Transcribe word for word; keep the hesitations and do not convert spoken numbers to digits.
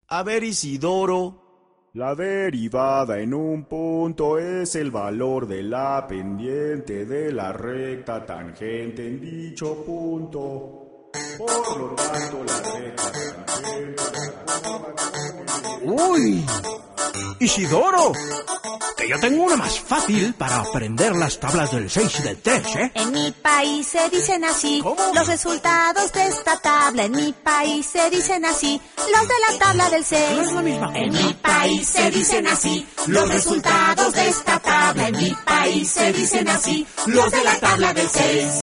A ver, Isidoro. La derivada en un punto es el valor de la pendiente de la recta tangente en dicho punto. Por lo tanto, la recta tangente... ¡Uy! ¡Isidoro! Que yo tengo una más fácil para aprender las tablas del seis y del tres, ¿eh? En mi país se dicen así. ¿Cómo? Los resultados de esta tabla. En mi país se dicen así. Los de la tabla del seis. No es la misma. En mi país se dicen así. Los resultados de esta tabla. En mi país se dicen así. Los de la tabla del seis.